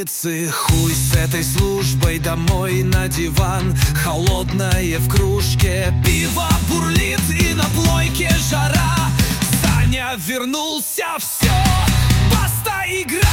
турницы. Хуй с этой службой, домой на диван. Холодное в кружке, пиво бурлит и на плойке жара. Саня вернулся, все, баста, игра.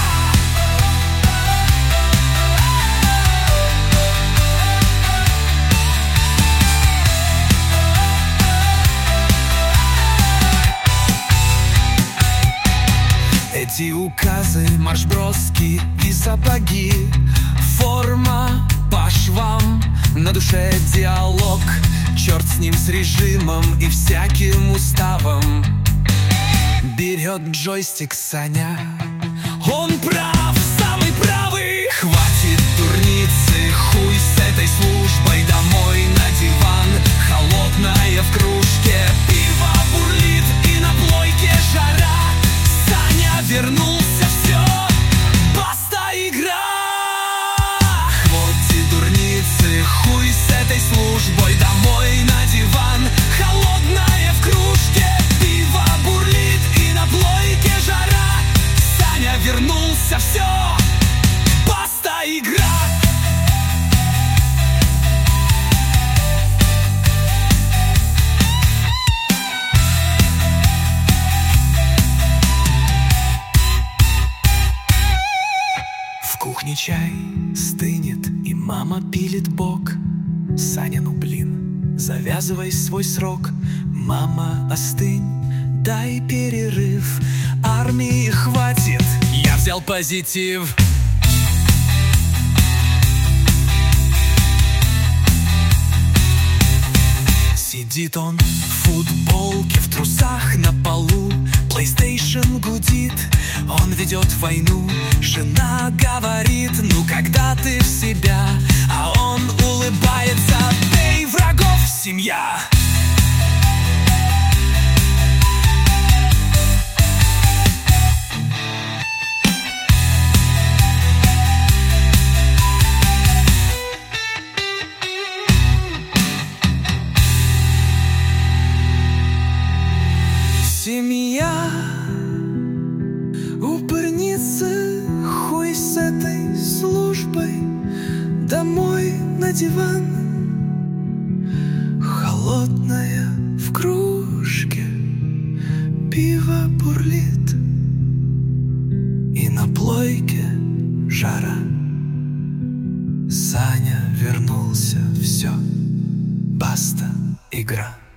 Эти указы, марш-броски и сапоги, форма по швам, на душе диалог. Черт с ним, с режимом и всяким уставом. Берет джойстик Саня, он прав, самый правый. Хватит турницы, хуй с этой службой, домой на диван. Холодное в кружке, пиво бурлит и на плойке жара. Саня вернулся, все, баста, игра. Хватит турницы, хуй с этой службой, домой на диван. Холодное в кружке, пиво бурлит и на плойке жара. Саня вернулся, все, баста, игра. В кухне чай стынет, и мама пилит бок. Саня, ну блин, завязывай свой срок. Мама, остынь, дай перерыв. Армии хватит, я взял позитив. Сидит он в футболке, в трусах на полу. PlayStation гудит, он ведет войну. Жена говорит, ну когда ты в себя, а он улыбается, бей врагов, семья. Семья, упрницы, хуй с этой службой, домой на диван. Холодная в кружке, пиво бурлит и на плойке жара. Саня вернулся, все, баста, игра.